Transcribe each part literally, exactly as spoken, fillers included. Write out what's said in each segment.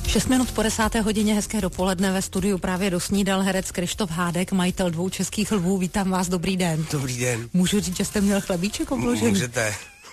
Šest minut po desáté hodině, hezké dopoledne, ve studiu právě dosnídal herec Kryštof Hádek, majitel dvou českých lvů. Vítám vás, dobrý den. Dobrý den. Můžu říct, že jste měl chlebíček obložený? Můžete.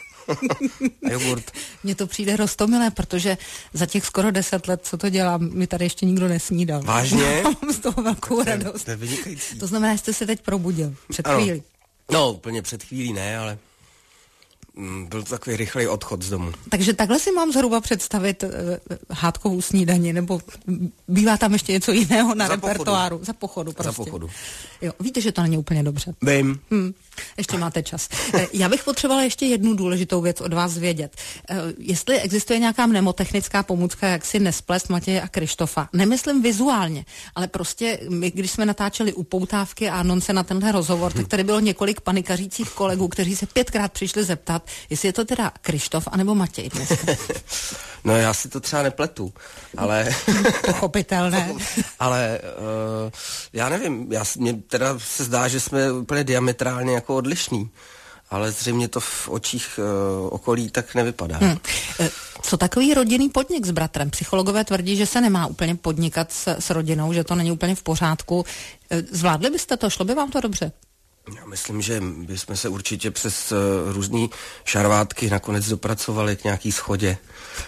A jogurt. Mně to přijde roztomilé, protože za těch skoro deset let, co to dělám, mi tady ještě nikdo nesnídal. Vážně? Mám z toho velkou radost. To je vynikající. To znamená, že jste se teď probudil před ano. chvílí. No, úplně před chvílí ne, ale mm, byl to takový rychlý odchod z domu. Takže takhle si mám zhruba představit uh, hádkovou snídani, nebo bývá tam ještě něco jiného na za repertoáru? Pochodu. Za pochodu. Prostě. Za pochodu. Jo, víte, že to není úplně dobře. Vím. Hmm, ještě máte čas. Já bych potřebovala ještě jednu důležitou věc od vás vědět. Jestli existuje nějaká mnemotechnická pomůcka, jak si nesplést Matěje a Kryštofa. Nemyslím vizuálně, ale prostě my, když jsme natáčeli upoutávky a anonce na tenhle rozhovor, tak tady bylo několik panikařících kolegů, kteří se pětkrát přišli zeptat, jestli je to teda Kryštof anebo Matěj dneska. No já si to třeba nepletu, ale... Pochopitelné. ale uh, já nevím, já, mně teda se zdá, že jsme úplně diametrálně jako odlišní, ale zřejmě to v očích uh, okolí tak nevypadá. Hmm. Co takový rodinný podnik s bratrem? Psychologové tvrdí, že se nemá úplně podnikat s, s rodinou, že to není úplně v pořádku. Zvládli byste to? Šlo by vám to dobře? Já myslím, že bychom se určitě přes uh, různý šarvátky nakonec dopracovali k nějaký schodě.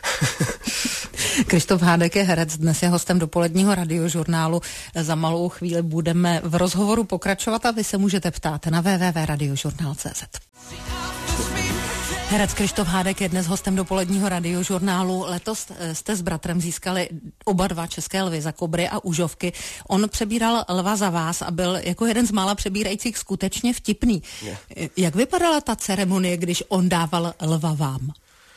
Kryštof Hádek je herec, dnes je hostem dopoledního radiožurnálu. Za malou chvíli budeme v rozhovoru pokračovat a vy se můžete ptát na w w w tečka radiožurnál tečka c z. Herec Kryštof Hádek je dnes hostem dopoledního radiožurnálu. Letos jste s bratrem získali oba dva české lvy za Kobry a Užovky. On přebíral lva za vás a byl jako jeden z mála přebírajících skutečně vtipný. Je. Jak vypadala ta ceremonie, když on dával lva vám?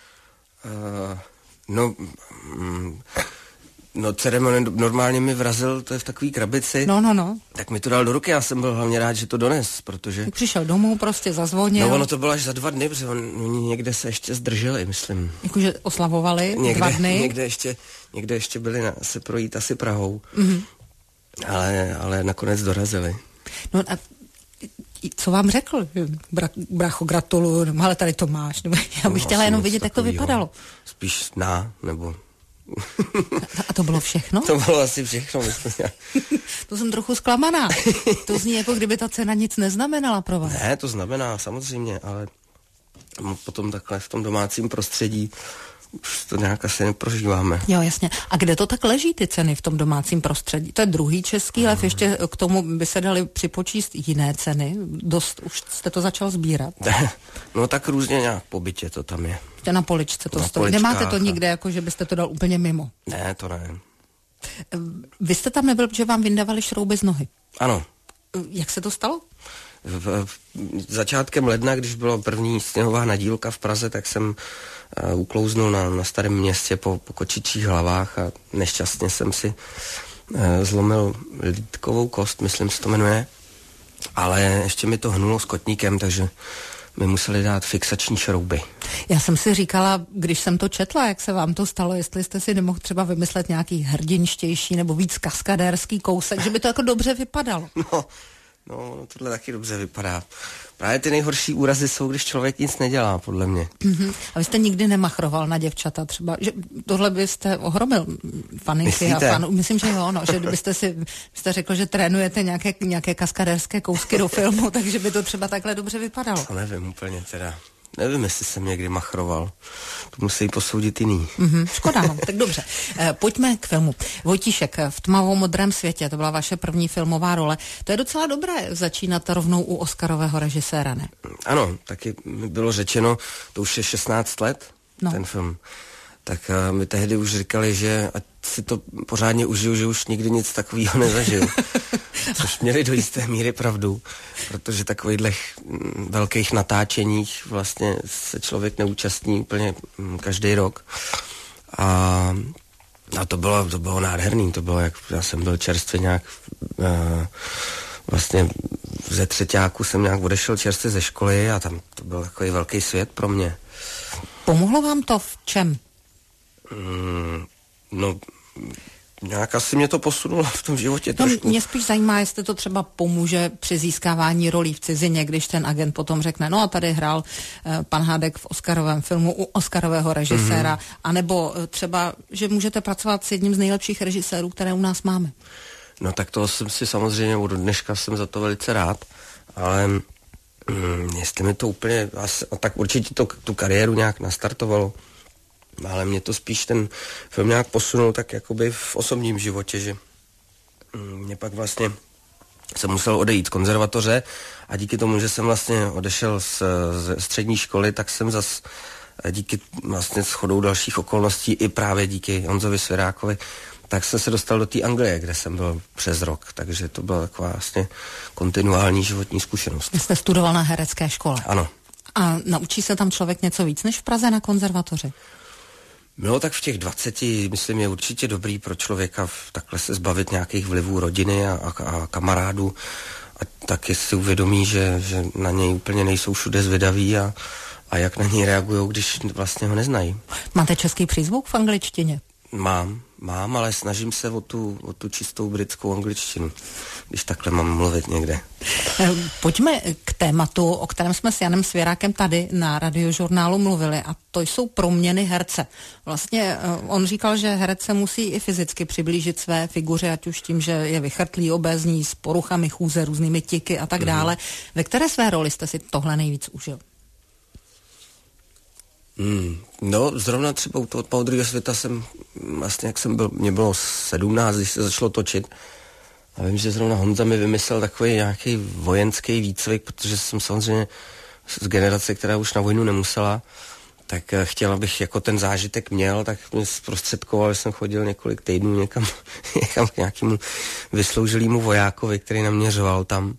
Uh, no... Mm, No ceremonie normálně mi vrazil, to je v takový krabici. No, no, no. Tak mi to dal do ruky, já jsem byl hlavně rád, že to dones, protože... Tak přišel domů, prostě zazvonil. No ono to bylo až za dva dny, protože oni někde se ještě zdrželi, myslím. Jakože oslavovali někde, dva dny? Někde ještě, někde ještě byli na, se projít asi Prahou. Mm-hmm. Ale, ale nakonec dorazili. No a co vám řekl? Bra, bracho, gratuluju, ale tady to máš. Já bych no, chtěla jenom vidět, jak to vypadalo. Spíš na, nebo... A to bylo všechno? To bylo asi všechno. To jsem trochu zklamaná. To zní, jako kdyby ta cena nic neznamenala pro vás. Ne, to znamená, samozřejmě, ale potom takhle v tom domácím prostředí už to nějak asi neprožíváme. Jo, jasně. A kde to tak leží, ty ceny v tom domácím prostředí? To je druhý český lev, ještě k tomu by se dali připočíst jiné ceny. Dost, už jste to začal sbírat. No tak různě nějak po bytě to tam je. Jste na poličce to na stojí. Nemáte to nikde, jako že byste to dal úplně mimo? Ne, to ne. Vy jste tam nebyl, že vám vyndavali šrouby z nohy? Ano. Jak se to stalo? V, v, začátkem ledna, když bylo první sněhová nadílka v Praze, tak jsem uh, uklouznul na, na Starém Městě po, po kočičích hlavách a nešťastně jsem si uh, zlomil lítkovou kost, myslím se to jmenuje, ale ještě mi to hnulo s kotníkem, takže mi museli dát fixační šrouby. Já jsem si říkala, když jsem to četla, jak se vám to stalo, jestli jste si nemohl třeba vymyslet nějaký hrdinštější nebo víc kaskadérský kousek, že by to jako dobře vypadalo. No, no, tohle taky dobře vypadá. Právě ty nejhorší úrazy jsou, když člověk nic nedělá, podle mě. Mm-hmm. A vy jste nikdy nemachroval na děvčata třeba, že tohle byste ohromil faninky a fanů. Myslím, že jo, no, že kdybyste si byste řekl, že trénujete nějaké, nějaké kaskadérské kousky do filmu, takže by to třeba takhle dobře vypadalo. To nevím úplně teda. Nevím, jestli jsem někdy machroval. To musí posoudit jiný. Mm-hmm, škoda, no, tak dobře. E, pojďme k filmu. Vojtíšek v Tmavou modrém světě, to byla vaše první filmová role. To je docela dobré začínat rovnou u Oscarového režiséra, ne? Ano, taky mi bylo řečeno, to už je šestnáct let, no. Ten film. Tak uh, mi tehdy už říkali, že ať si to pořádně užiju, že už nikdy nic takového nezažil. Což měli do jisté míry pravdu, protože takovýchhle velkých natáčeních vlastně se člověk neúčastní úplně každý rok. A, a to bylo, to bylo nádherný, to bylo, jak já jsem byl čerstvě nějak uh, vlastně ze třeťáku jsem nějak odešel čerstvě ze školy a tam to byl takový velký svět pro mě. Pomohlo vám to v čem? Mm, no, Nějak asi mě to posunulo v tom životě no, trošku. Mě spíš zajímá, jestli to třeba pomůže při získávání rolí v cizině, když ten agent potom řekne, no a tady hrál uh, pan Hádek v Oscarovém filmu u Oscarového režiséra, mm-hmm. anebo uh, třeba, že můžete pracovat s jedním z nejlepších režisérů, které u nás máme. No tak to jsem si samozřejmě, od dneška jsem za to velice rád, ale mm, jestli mi to úplně, asi, tak určitě to tu kariéru nějak nastartovalo, ale mě to spíš ten film nějak posunul tak jakoby v osobním životě, že mě pak vlastně jsem musel odejít z konzervatoře a díky tomu, že jsem vlastně odešel z, z střední školy, tak jsem zas díky vlastně shodou dalších okolností i právě díky Honzovi Svěrákovi, tak jsem se dostal do té Anglie, kde jsem byl přes rok, takže to byla taková vlastně kontinuální životní zkušenost. Vy jste studoval na herecké škole. Ano. A naučí se tam člověk něco víc než v Praze na konzervatoři? No tak v těch dvaceti, myslím, je určitě dobrý pro člověka takhle se zbavit nějakých vlivů rodiny a, a, a kamarádů a taky si uvědomí, že, že na něj úplně nejsou všude zvědaví a, a jak na něj reagují, když vlastně ho neznají. Máte český přízvuk v angličtině? Mám, mám, ale snažím se o tu, o tu čistou britskou angličtinu, když takhle mám mluvit někde. Pojďme k tématu, o kterém jsme s Janem Svěrákem tady na Radiožurnálu mluvili, a to jsou proměny herce. Vlastně on říkal, že herec se musí i fyzicky přiblížit své figuře, ať už tím, že je vychrtlý, obézní, s poruchami chůze, různými tiky a tak dále. Mm-hmm. Ve které své roli jste si tohle nejvíc užil? Hmm, no, zrovna třeba u toho Moudrýho světa jsem, vlastně jak jsem byl, mě bylo sedmnáct, když se začalo točit. A vím, že zrovna Honza mi vymyslel takový nějaký vojenský výcvik, protože jsem samozřejmě z generace, která už na vojnu nemusela, tak chtěl, abych jako ten zážitek měl, tak mě zprostředkoval, že jsem chodil několik týdnů někam, někam k nějakému vysloužilému vojákovi, který naměřoval tam.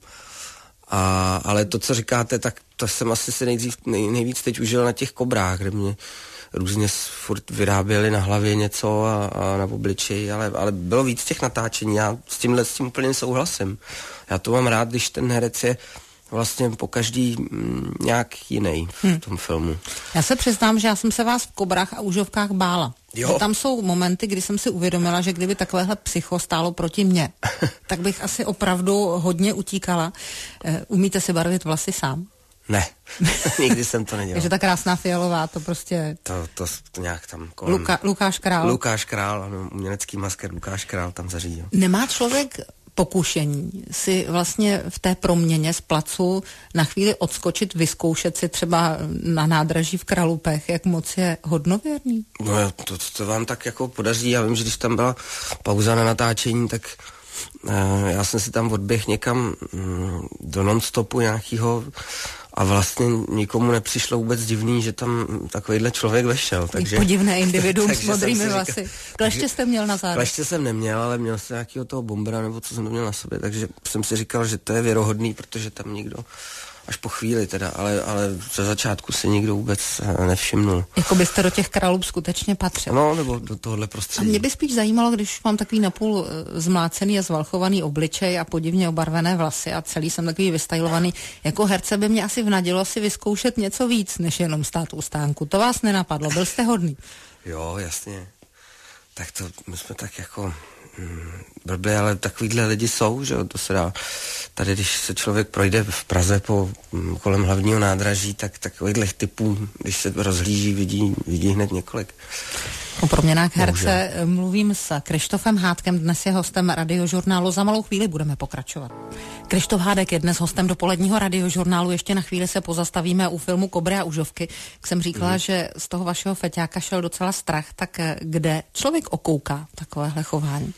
A, ale to, co říkáte, tak to jsem asi si nejdřív, nej, nejvíc teď užil na těch Kobrách, kde mě různě furt vyráběli na hlavě něco a, a na obličeji, ale, ale bylo víc těch natáčení. Já s tímhle s tím úplně souhlasím. Já to mám rád, když ten herec je vlastně po každý m, nějak jiný v hmm. tom filmu. Já se přiznám, že já jsem se vás v Kobrách a Užovkách bála. Jo. Tam jsou momenty, kdy jsem si uvědomila, že kdyby takovéhle psycho stálo proti mně, tak bych asi opravdu hodně utíkala. Umíte si barvit vlasy sám? Ne, nikdy jsem to nedělal. Takže ta krásná fialová, to prostě... To, to, to nějak tam kolem... Luka, Lukáš Král. Lukáš Král, ano, umělecký masker Lukáš Král tam zařídil. Nemá člověk pokušení si vlastně v té proměně z placu na chvíli odskočit, vyzkoušet si třeba na nádraží v Kralupech, jak moc je hodnověrný? No to, to vám tak jako podaří. Já vím, že když tam byla pauza na natáčení, tak uh, já jsem si tam odběhl někam um, do non-stopu nějakýho a vlastně nikomu nepřišlo vůbec divný, že tam takovýhle člověk vešel. Takže, podivné individuum s modrými vlasy. Kleště jste měl na zádu? Kleště jsem neměl, ale měl jsem nějakého toho bombera, nebo co jsem to měl na sobě, takže jsem si říkal, že to je věrohodný, protože tam nikdo, až po chvíli teda, ale, ale ze začátku se nikdo vůbec nevšimnul. Jako byste do těch Kralup skutečně patřil. No, nebo do tohohle prostředí. A mě by spíš zajímalo, když mám takový napůl zmlácený a zvalchovaný obličej a podivně obarvené vlasy a celý jsem takový vystylovaný. Jako herce by mě asi vnadilo si vyzkoušet něco víc, než jenom stát u stánku. To vás nenapadlo, byl jste hodný. Jo, jasně. Tak to my jsme tak jako mm, blbě, ale takovýhle lidi jsou, že jo, to se dá. Tady, když se člověk projde v Praze po mm, kolem hlavního nádraží, tak takovýchhle typů, když se rozhlíží, vidí, vidí hned několik. O proměnách herce Bohužel. Mluvím s Krištofem Hádkem, dnes je hostem Radiožurnálu, za malou chvíli budeme pokračovat. Krištof Hádek je dnes hostem dopoledního Radiožurnálu, ještě na chvíli se pozastavíme u filmu Kobry a Užovky. Jak jsem říkala, mm. že z toho vašeho feťáka šel docela strach, tak kde člověk okouká takovéhle chování?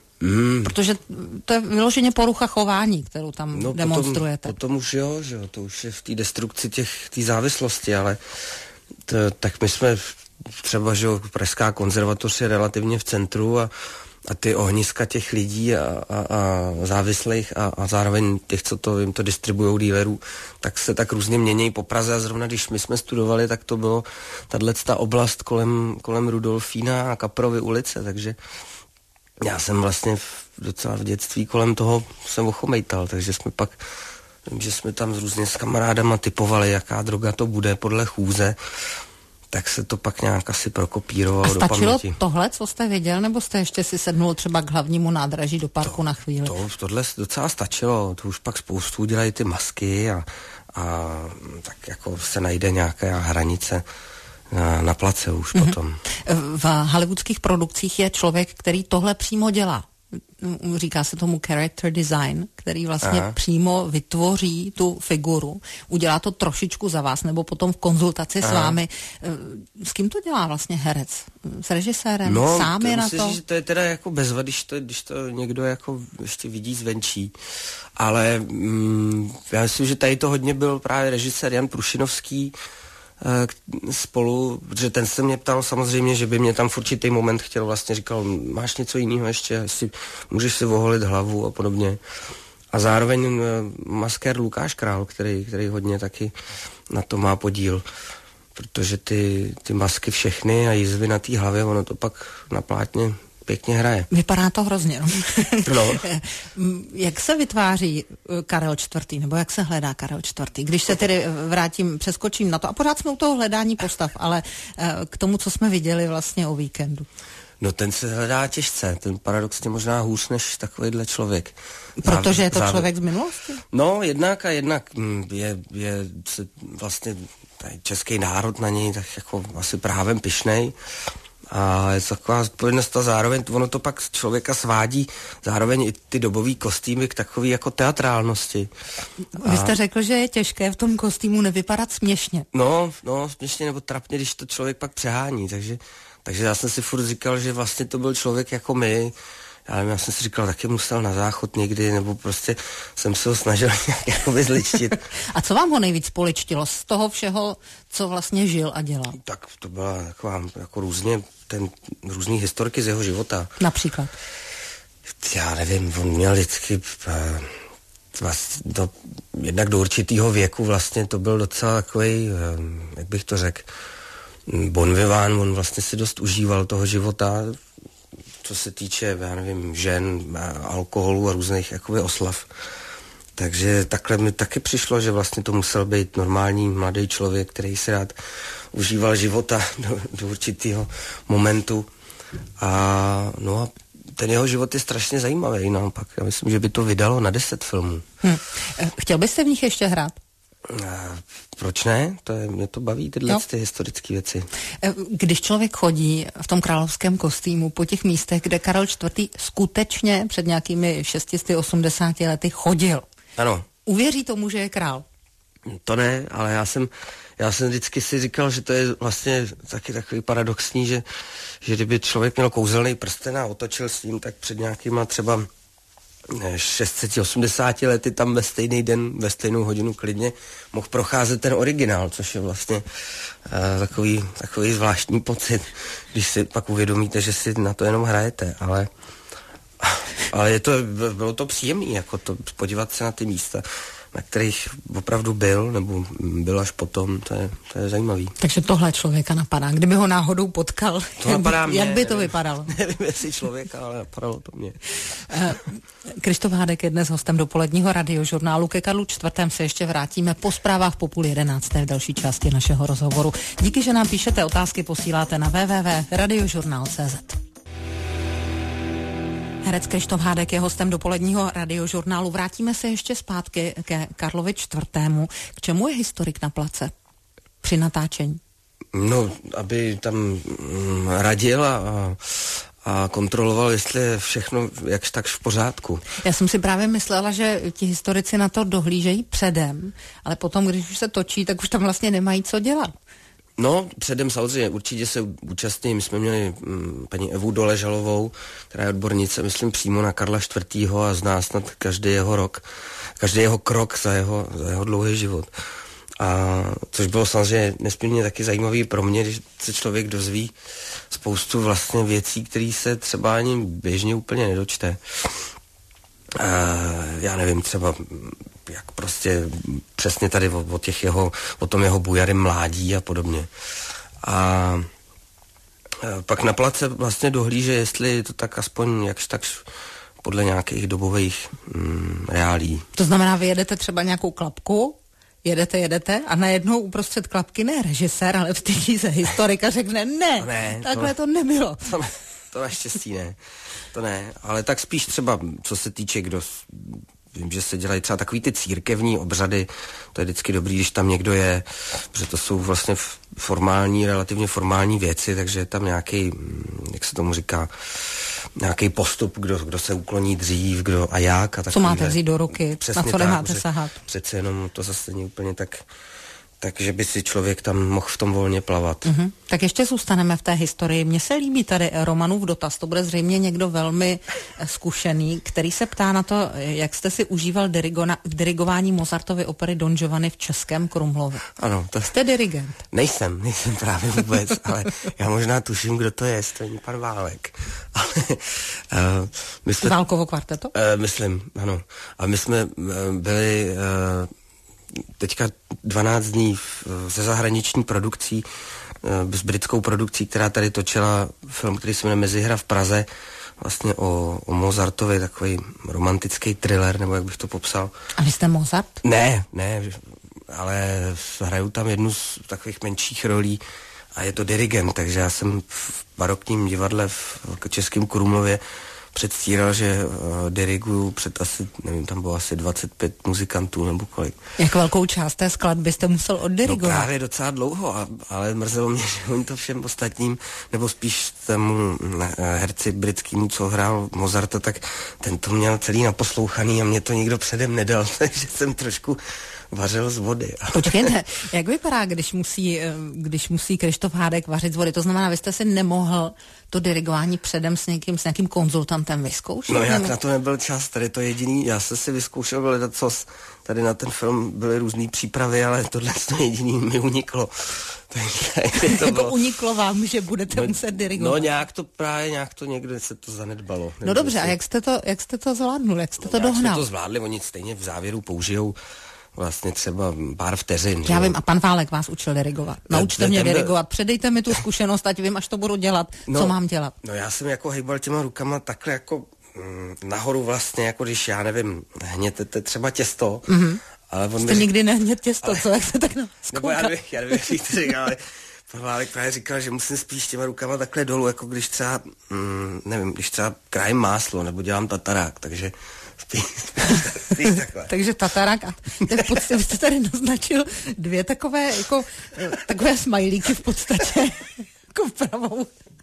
Mm. Protože to je vyloženě porucha chování, kterou tam no, demonstrujete. Potom, potom už jo, že jo, to už je v té destrukci těch, té závislosti, ale to, tak my jsme třeba, že jo, Pražská konzervatoř je relativně v centru a, a ty ohniska těch lidí a, a, a závislých a, a zároveň těch, co to, jim to distribujou dílerů, tak se tak různě mění po Praze a zrovna když my jsme studovali, tak to bylo tato oblast kolem, kolem Rudolfína a Kaprovy ulice, takže já jsem vlastně v, docela v dětství kolem toho jsem ochomejtal, takže jsme pak, vím, že jsme tam různě s kamarádama typovali, jaká droga to bude podle chůze. tak se to pak nějak asi prokopírovalo do paměti. A stačilo tohle, co jste viděl, nebo jste ještě si sednul třeba k hlavnímu nádraží do parku to, na chvíli? To, tohle docela stačilo, to už pak spoustu dělají ty masky a, a tak jako se najde nějaká hranice na, na place už mm-hmm. potom. V hollywoodských produkcích je člověk, který tohle přímo dělá. Říká se tomu character design, který vlastně Aha. přímo vytvoří tu figuru. Udělá to trošičku za vás, nebo potom v konzultaci Aha. s vámi. S kým to dělá vlastně herec? S režisérem? No, Sám je na to? Říct, že to je teda jako bezva, když to, když to někdo jako ještě vidí zvenčí. Ale mm, já myslím, že tady to hodně byl právě režisér Jan Prušinovský, spolu, protože ten se mě ptal samozřejmě, že by mě tam v určitý moment chtěl, vlastně říkal, máš něco jiného ještě, jestli můžeš si oholit hlavu a podobně. A zároveň maskér Lukáš Král, který, který hodně taky na to má podíl, protože ty, ty masky všechny a jizvy na té hlavě, ono to pak na plátně pěkně hraje. Vypadá to hrozně. No. Jak se vytváří Karel čtvrtý, nebo jak se hledá Karel čtvrtý? Když se tedy vrátím, přeskočím na to, a pořád jsme u toho hledání postav, ale k tomu, co jsme viděli vlastně o víkendu. No ten se hledá těžce, ten paradoxně možná hůř než takovýhle člověk. Protože je to Závěr. člověk z minulosti? No, jednak a jednak je, je vlastně český národ na něj tak jako asi právem pyšnej. A je to taková zodpovědnost a zároveň ono to pak člověka svádí zároveň i ty dobový kostýmy k takový jako teatrálnosti. Vy jste a... řekl, že je těžké v tom kostýmu nevypadat směšně. No, no, směšně nebo trapně, když to člověk pak přehání, takže, takže já jsem si furt říkal, že vlastně to byl člověk jako my. Já, nevím, já jsem si říkal, taky musel na záchod někdy, nebo prostě jsem se ho snažil nějak jako vyzličtit. A co vám ho nejvíc poličtilo z toho všeho, co vlastně žil a dělal? Tak to byla taková jako různě, ten, různý historky z jeho života. Například? Já nevím, on měl vždycky vlastně do, jednak do určitýho věku vlastně to byl docela takovej, jak bych to řekl, bon vivant, on vlastně si dost užíval toho života, co se týče, já nevím, žen, alkoholu a různých jakoby oslav. Takže takhle mi taky přišlo, že vlastně to musel být normální mladý člověk, který si rád užíval života do, do určitého momentu. A no a ten jeho život je strašně zajímavý naopak. Já myslím, že by to vydalo na deset filmů. Hm. Chtěl byste v nich ještě hrát? A proč ne? To je, mě to baví, tyhle no. ty historické věci. Když člověk chodí v tom královském kostýmu po těch místech, kde Karel čtvrtý skutečně před nějakými šest set osmdesáti lety chodil. Ano. Uvěří tomu, že je král? To ne, ale já jsem, já jsem vždycky si říkal, že to je vlastně taky takový paradoxní, že, že kdyby člověk měl kouzelný prsten a otočil s ním, tak před nějakýma třeba šest set osmdesáti lety tam ve stejný den, ve stejnou hodinu klidně mohl procházet ten originál, což je vlastně uh, takový, takový zvláštní pocit, když si pak uvědomíte, že si na to jenom hrajete, ale, ale je to, bylo to příjemné, jako to podívat se na ty místa, na kterých opravdu byl, nebo byl až potom, to je, to je zajímavý. Takže tohle člověka napadá. Kdyby ho náhodou potkal, to jak, by, mě, jak by to vypadalo? Nevím, jestli člověka, ale napadalo to mě. Krištof Hádek je dnes hostem dopoledního radiožurnálu. Ke Karlu čtvrtému se ještě vrátíme po zprávách po půl jedenácté v další části našeho rozhovoru. Díky, že nám píšete otázky, posíláte na w w w tečka radiožurnál tečka c z. Herec Krištof Hádek je hostem dopoledního radiožurnálu. Vrátíme se ještě zpátky ke Karlovi čtvrtému. K čemu je historik na place při natáčení? No, aby tam mm, radil a, a kontroloval, jestli je všechno jakž takž v pořádku. Já jsem si právě myslela, že ti historici na to dohlížejí předem, ale potom, když už se točí, tak už tam vlastně nemají co dělat. No, předem samozřejmě, určitě se účastní. My jsme měli mm, paní Evu Doležalovou, která je odbornice, myslím, přímo na Karla čtvrtého a zná snad každý jeho rok, každý jeho krok za jeho, za jeho dlouhý život. A což bylo samozřejmě nesmírně taky zajímavý pro mě, když se člověk dozví spoustu vlastně věcí, které se třeba ani běžně úplně nedočte. A já nevím, třeba jak prostě přesně tady o, o těch jeho, o tom jeho bujarém mládí a podobně. A pak na place vlastně dohlíže, jestli to tak aspoň jakž tak podle nějakých dobových mm, reálí. To znamená, vy jedete třeba nějakou klapku, jedete, jedete a najednou uprostřed klapky ne režisér, ale vstydí se historika, řekne ne, ne takhle to, to nebylo. To, ne, to naštěstí ne, to ne, ale tak spíš třeba, co se týče, kdo... Vím, že se dělají třeba takový ty církevní obřady, to je vždycky dobrý, když tam někdo je, protože to jsou vlastně formální, relativně formální věci, takže je tam nějaký, jak se tomu říká, nějaký postup, kdo, kdo se ukloní dřív, kdo a jak. A co máte vzít do ruky, přesně na co nemáte sahat. Přece jenom to zase není úplně tak... takže by si člověk tam mohl v tom volně plavat. Mm-hmm. Tak ještě zůstaneme v té historii. Mně se líbí tady Romanův dotaz, to bude zřejmě někdo velmi zkušený, který se ptá na to, jak jste si užíval dirigona, dirigování Mozartovy opery Don Giovanni v Českém Krumlově. Ano. To... Jste dirigent? Nejsem, nejsem právě vůbec, ale já možná tuším, kdo to je, to není pan Válek. Ale, uh, my jsme... Válkovo kvarteto? Uh, myslím, ano. A my jsme uh, byli... Uh, teďka dvanáct dní se zahraniční produkcí, s britskou produkcí, která tady točila film, který se jmenuje Mezihra v Praze, vlastně o, o Mozartovi, takový romantický thriller, nebo jak bych to popsal. A vy jste Mozart? Ne, ne, ale hraju tam jednu z takových menších rolí a je to dirigent, takže já jsem v barokním divadle v Českém Krumlově předstíral, že uh, diriguju před asi, nevím, tam bylo asi dvacet pět muzikantů nebo kolik. Jak velkou část té skladby jste musel oddirigovat? No právě docela dlouho, a, ale mrzelo mě, že oni to všem ostatním, nebo spíš tomu uh, herci britskému, co hrál Mozarta, tak ten to měl celý naposlouchaný a mě to nikdo předem nedal, takže jsem trošku vařil z vody. Počkejte, jak vypadá, když musí, když musí Kryštof Hádek vařit z vody? To znamená, vy jste si nemohl to dirigování předem s někým, s nějakým konzultantem vyzkoušet? No jak na to nebyl čas, tady to jediný, já jsem si vyzkoušel, byl lecos, tady na ten film byly různý přípravy, ale tohle to jediný mi uniklo. Takže to jako uniklo vám, že budete no, muset dirigovat? No nějak to právě, nějak to někde se to zanedbalo. No dobře, si... a jak jste to, jak jste to zvládnul, jak jste no, to dohnal? Jak jsme to zvládli, oni stejně v závěru použijou vlastně třeba pár vteřin. Já vím, a pan Válek vás učil dirigovat. Naučte mě dirigovat, předejte mi tu zkušenost, ať vím, až to budu dělat, no, co mám dělat. No já jsem jako hejbal těma rukama takhle jako mm, nahoru vlastně, jako když já nevím, hnětete třeba těsto. Mm-hmm. Ale on Jste mi... nikdy nehnět těsto, ale... co, jak se tak zkouká? Nebo já nevím, já nevím, jak to říkal, ale pan Válek právě říkal, že musím spíš těma rukama takhle dolů, jako když třeba, mm, nevím, když třeba krájím máslo, nebo dělám tatarák, takže spíš, spíš takhle. Takže tatarák, a v podstatě jste tady naznačil dvě takové, jako, takové smajlíky v podstatě, jako pravou,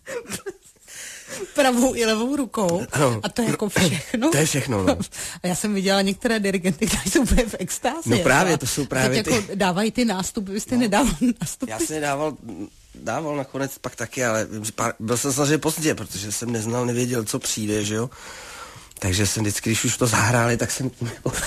pravou i levou rukou. Ano. A to je jako všechno. To je všechno, no. A já jsem viděla některé dirigenty, kteří jsou úplně v extázi. No právě, to jsou právě ty... Jako dávají ty nástupy, vy jste no, nedával nástupy. Já jsem nedával, dával nakonec pak taky, ale pár, byl jsem samozřejmě pozdě, protože jsem neznal, nevěděl, co přijde, že jo. Takže jsem vždycky, když už to zahráli, tak jsem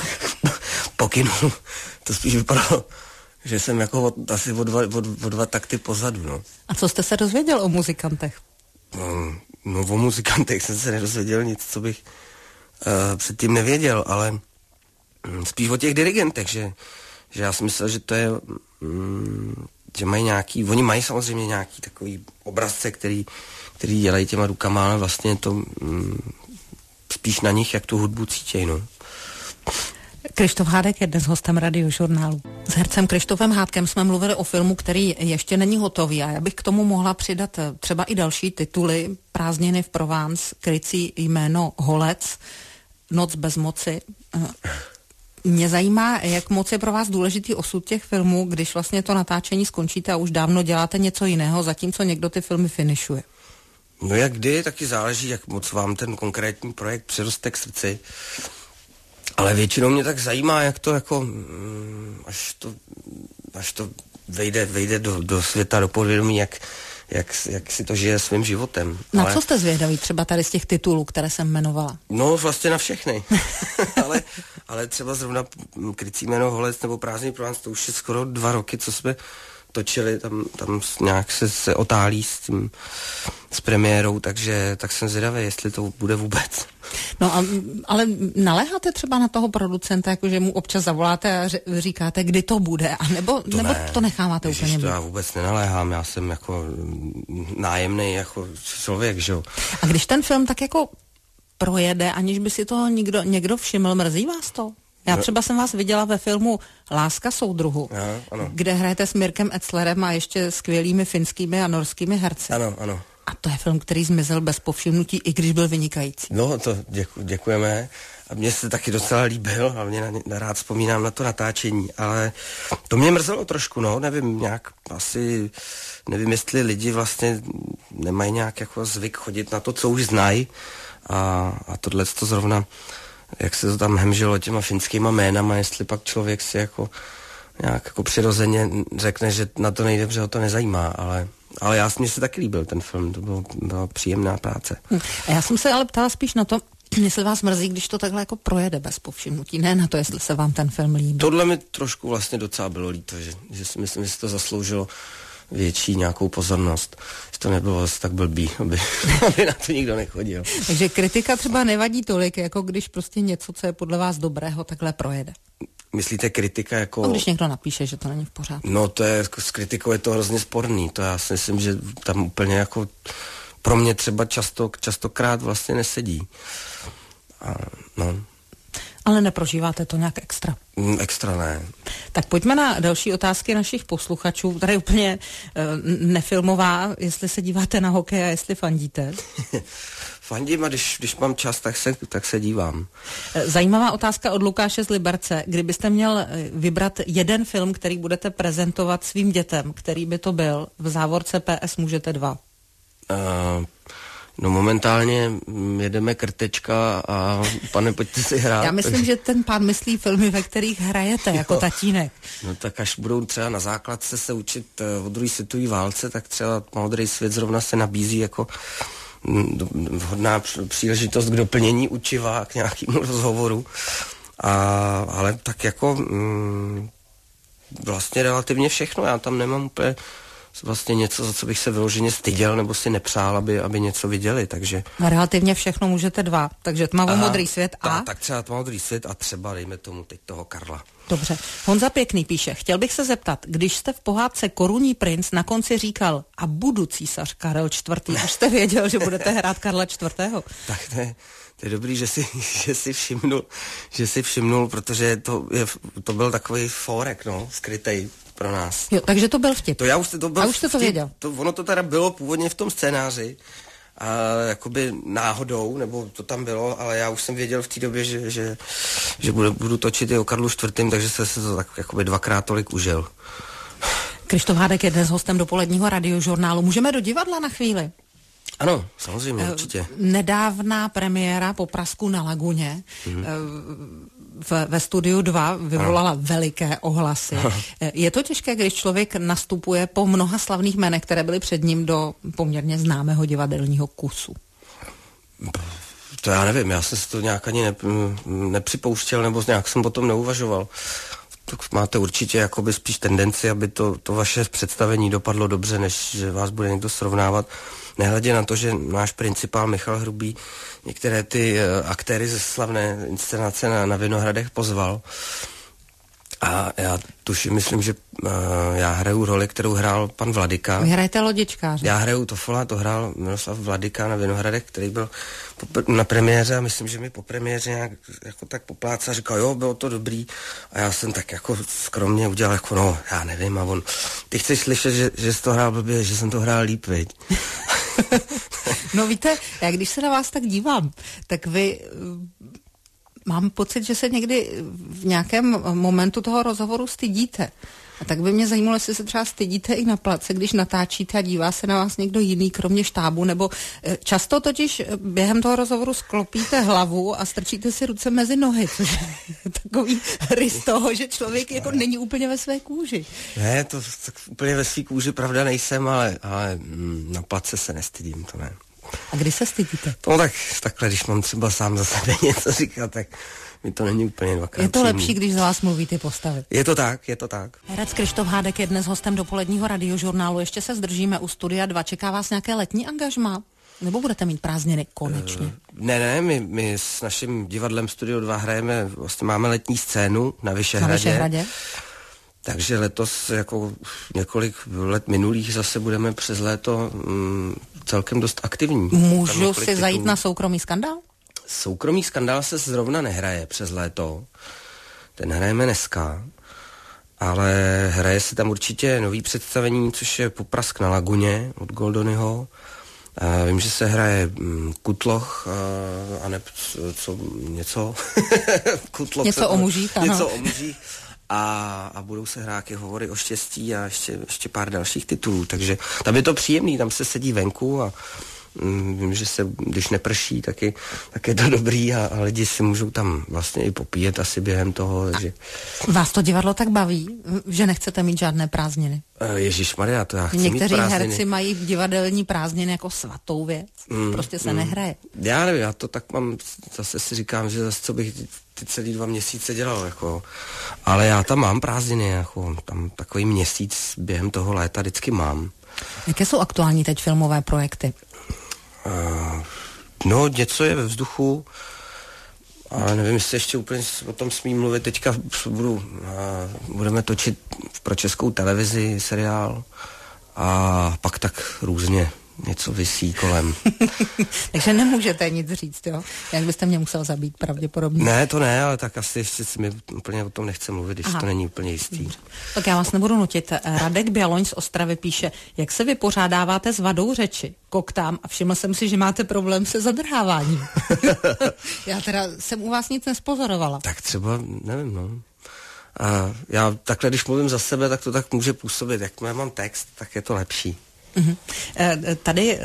pokynul. To spíš vypadalo, že jsem jako od, asi o dva, o, o dva takty pozadu, no. A co jste se dozvěděl o muzikantech? No, no o muzikantech jsem se nedozvěděl nic, co bych uh, předtím nevěděl, ale um, spíš o těch dirigentech, že, že já si myslel, že to je, um, že mají nějaký, oni mají samozřejmě nějaký takový obrazce, který, který dělají těma rukama, ale vlastně to um, spíš na nich, jak tu hudbu cítějí, no. Kryštof Hádek je dnes hostem Radiožurnálu. S hercem Kryštofem Hádkem jsme mluvili o filmu, který ještě není hotový, a já bych k tomu mohla přidat třeba i další tituly. Prázdniny v Provence, krycí jméno Holec, Noc bez moci. Mě zajímá, jak moc je pro vás důležitý osud těch filmů, když vlastně to natáčení skončíte a už dávno děláte něco jiného, zatímco někdo ty filmy finišuje. No jak kdy, taky záleží, jak moc vám ten konkrétní projekt přiroste k srdci. Ale většinou mě tak zajímá, jak to jako, až to, až to vejde, vejde do, do světa, do podvědomí, jak, jak, jak si to žije svým životem. Na ale... co jste zvědaví třeba tady z těch titulů, které jsem jmenovala? No vlastně na všechny. ale, ale třeba zrovna krycí jméno Holec nebo Prázdný Provence, to už je skoro dva roky, co jsme točili, tam, tam nějak se, se otálí s tím, s premiérou, takže tak jsem zvědavý, jestli to bude vůbec. No a, ale naléháte třeba na toho producenta, jakože mu občas zavoláte a říkáte, kdy to bude, a nebo to, nebo ne, to necháváte Ježiš, úplně? To já vůbec nenaléhám, já jsem jako nájemný jako člověk, že jo. A když ten film tak jako projede, aniž by si toho někdo, někdo všiml, mrzí vás to? Já třeba jsem vás viděla ve filmu Láska soudruhu, Aha, ano. kde hrajete s Mirkem Etzlerem a ještě skvělými finskými a norskými herci. Ano, ano. A to je film, který zmizel bez povšimnutí, i když byl vynikající. No, to děku, děkujeme. A mně se taky docela líbil, hlavně na, na rád vzpomínám na to natáčení, ale to mě mrzelo trošku, no, nevím, nějak asi, nevím, jestli lidi vlastně nemají nějak jako zvyk chodit na to, co už znají a, a tohle to zrovna, jak se to tam hemžilo těma finskýma jménama, jestli pak člověk si jako nějak jako přirozeně řekne, že na to nejde, protože ho to nezajímá, ale... Ale já mě se taky líbil ten film, to bylo, byla příjemná práce. A já jsem se ale ptala spíš na to, jestli vás mrzí, když to takhle jako projede bez povšimnutí, ne na to, jestli se vám ten film líbí. Tohle mi trošku vlastně docela bylo líto, že, že si myslím, že si to zasloužilo větší nějakou pozornost. Že to nebylo zase tak blbý, aby, aby na to nikdo nechodil. Takže kritika třeba nevadí tolik, jako když prostě něco, co je podle vás dobrého, takhle projede. Myslíte kritika jako... No, když někdo napíše, že to není v pořádku. No to je, s kritikou je to hrozně sporný, to já si myslím, že tam úplně jako pro mě třeba často, častokrát vlastně nesedí. A, no. Ale neprožíváte to nějak extra? Mm, extra ne. Tak pojďme na další otázky našich posluchačů. Tady úplně uh, nefilmová, jestli se díváte na hokej a jestli fandíte. Fandím a když, když mám čas, tak se, tak se dívám. Zajímavá otázka od Lukáše z Liberce. Kdybyste měl vybrat jeden film, který budete prezentovat svým dětem, který by to byl? V závorce P S můžete dva. Uh, no momentálně jedeme Krtečka a pane, pojďte si hrát. Já myslím, že ten pán myslí filmy, ve kterých hrajete jako jo. tatínek. No tak až budou třeba na základce se učit uh, o druhé světové válce, tak třeba Modrý svět zrovna se nabízí jako vhodná příležitost k doplnění učiva, k nějakému rozhovoru. A, ale tak jako mm, vlastně relativně všechno. Já tam nemám úplně vlastně něco, za co bych se vyloženě styděl nebo si nepřál, aby, aby něco viděli, takže... A relativně všechno můžete dva, takže Tmavomodrý svět a... Ta, tak třeba Tmavomodrý svět a třeba dejme tomu teď toho Karla. Dobře. Honza Pěkný píše, chtěl bych se zeptat, když jste v pohádce Korunní princ na konci říkal a budu císař Karel čtvrtý, už jste věděl, že budete hrát Karla čtvrtého. Tak to je, to je dobrý, že si, že si všimnul, že si všimnul, protože to, je, to byl takový fórek, no, skrytej pro nás. Jo, takže to byl vtip. To já už, to byl a už jste to vtip, věděl. To, ono to teda bylo původně v tom scénáři, a jakoby náhodou, nebo to tam bylo, ale já už jsem věděl v té době, že, že, že budu, budu točit i o Karlu čtvrtém, takže jsem se to tak jakoby dvakrát tolik užil. Krištof Hádek je dnes hostem dopoledního radiožurnálu. Můžeme do divadla na chvíli? Ano, samozřejmě, uh, určitě. Nedávná premiéra po Prasku na Laguně mm-hmm. uh, v, ve studiu dva vyvolala ano. veliké ohlasy. Ano. Je to těžké, když člověk nastupuje po mnoha slavných jménech, které byly před ním do poměrně známého divadelního kusu? To já nevím, já jsem si to nějak ani ne, nepřipouštěl, nebo nějak jsem o tom neuvažoval. Tak máte určitě jakoby spíš tendenci, aby to, to vaše představení dopadlo dobře, než že vás bude někdo srovnávat. Nehledě na to, že náš principál Michal Hrubý některé ty uh, aktéry ze slavné inscenace na, na Vinohradech pozval. A já tuším, myslím, že uh, já hraju roli, kterou hrál pan Vladyka. Vy hrajete lodičkáře. Já hraju Tofola, to hrál Miroslav Vladyka na Vinohradech, který byl po, na premiéře a myslím, že mi po premiéře nějak jako tak poplácal a říkal, jo, bylo to dobrý. A já jsem tak jako skromně udělal jako, no, já nevím, a on, ty chceš slyšet, že, že jsi to hrál blbě, že jsem to hrál líp, viď? No víte, já když se na vás tak dívám, tak vy... Mám pocit, že se někdy v nějakém momentu toho rozhovoru stydíte. A tak by mě zajímalo, jestli se třeba stydíte i na place, když natáčíte a dívá se na vás někdo jiný, kromě štábu, nebo často totiž během toho rozhovoru sklopíte hlavu a strčíte si ruce mezi nohy, což je takový rys toho, že člověk jako není úplně ve své kůži. Ne, to tak úplně ve své kůži pravda nejsem, ale, ale mm, na place se nestydím, to ne. A kdy se stydíte? No tak takhle, když mám třeba sám za sebe něco říkat, tak mi to není úplně dvakrát. Je to příjemný. Lepší, když za vás mluví ty postavy. Je to tak, je to tak. Herec Krištof Hádek je dnes hostem dopoledního radiožurnálu. Ještě se zdržíme u Studia dva. Čeká vás nějaké letní angažmá? Nebo budete mít prázdniny konečně? Uh, ne, ne, my, my s naším divadlem Studio dva hrajeme, vlastně máme letní scénu na Vyšehradě. Na Vyšehradě. Takže letos, jako několik let minulých, zase budeme přes léto mm, celkem dost aktivní. Můžu si zajít na soukromý skandál? Soukromý skandál se zrovna nehraje přes léto. ten hrajeme dneska, ale hraje se tam určitě nový představení, což je Poprask na laguně od Goldonyho. A vím, že se hraje Kutloch, a, a ne, co, něco, Kutloch, něco o mužích, ano. Něco o mužích. A, a budou se hrát hovory o štěstí a ještě, ještě pár dalších titulů, takže tam je to příjemný, tam se sedí venku a mm, vím, že se, když neprší, taky, tak je to dobrý a, a lidi si můžou tam vlastně i popíjet asi během toho, takže... Vás to divadlo tak baví, že nechcete mít žádné prázdniny? Ježišmarja, to já chci Někteří mít prázdniny. herci mají divadelní prázdniny jako svatou věc, mm, prostě se mm. nehraje. Já nevím, já to tak mám, zase si říkám, že zase co bych ty celý dva měsíce dělal, jako, ale já tam mám prázdniny, jako, tam takový měsíc během toho léta vždycky mám. Jaké jsou aktuální teď filmové projekty? Uh, no, něco je ve vzduchu, ale nevím, jestli ještě úplně o tom smím mluvit. Teďka budu, uh, budeme točit pro Českou televizi seriál a pak tak různě něco visí kolem. Takže nemůžete nic říct, jo? Jak byste mě musel zabít pravděpodobně. Ne, to ne, ale tak asi ještě si mi úplně o tom nechce mluvit, když Aha. to není úplně jistý. Dobře. Tak já vás nebudu nutit. Radek Běloň z Ostravy píše, jak se vypořádáváte s vadou řeči? Koktám a všiml jsem si, že máte problém se zadrháváním. Já teda jsem u vás nic nespozorovala. Tak třeba, nevím, no. A já takhle, když mluvím za sebe, tak to tak může působit. Jak mám text, tak je to lepší. Uhum. Tady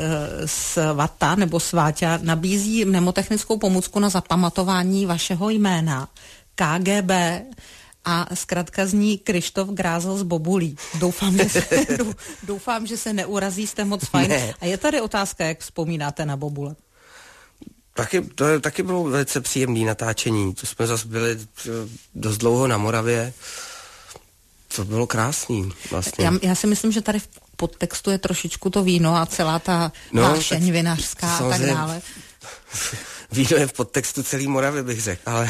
Svata nebo Sváťa nabízí mnemotechnickou pomůcku na zapamatování vašeho jména. K G B a zkrátka zní Krištof Grázel z Bobulí. Doufám, že se, doufám, že se neurazí, jste moc fajn. Ne. A je tady otázka, jak vzpomínáte na Bobule? Taky, to je, taky bylo velice příjemné natáčení. To jsme zase byli dost dlouho na Moravě. To bylo krásný vlastně. Já, já si myslím, že tady v podtextu je trošičku to víno a celá ta no, vášeň vinařská a tak dále. Víno je v podtextu celý Moravy, bych řekl, ale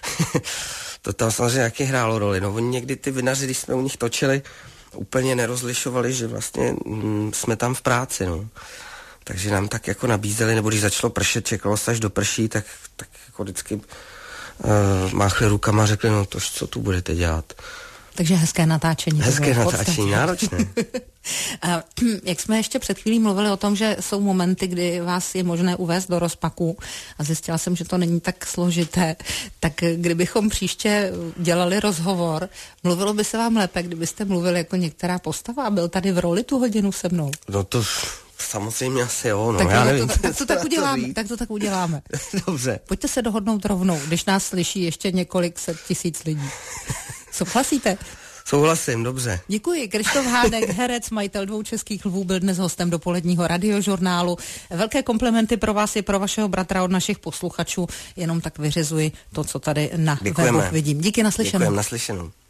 to tam samozřejmě nějaký hrálo roli. No oni někdy ty vinaři, když jsme u nich točili, úplně nerozlišovali, že vlastně mm, jsme tam v práci, no. Takže nám tak jako nabízeli, nebo když začalo pršet, čekalo se až do prší, tak, tak jako vždycky uh, máchli rukama a řekli, no to, co tu budete dělat. Takže hezké natáčení. Hezké natáčení, náročné. A jak jsme ještě před chvílí mluvili o tom, že jsou momenty, kdy vás je možné uvést do rozpaku a zjistila jsem, že to není tak složité, tak kdybychom příště dělali rozhovor, mluvilo by se vám lépe, kdybyste mluvili jako některá postava a byl tady v roli tu hodinu se mnou? No to samozřejmě asi jo, no, tak já nevím. To, tak, to tak, uděláme, tak to tak uděláme. Dobře. Pojďte se dohodnout rovnou, když nás slyší ještě několik set tisíc lidí. Souhlasíte? Souhlasím, dobře. Děkuji. Krištof Hádek, herec, majitel Dvou českých lvů, byl dnes hostem dopoledního radiožurnálu. Velké komplimenty pro vás i pro vašeho bratra od našich posluchačů. Jenom tak vyřizuji to, co tady na webu vidím. Díky, naslyšenou. Děkujeme, naslyšenou.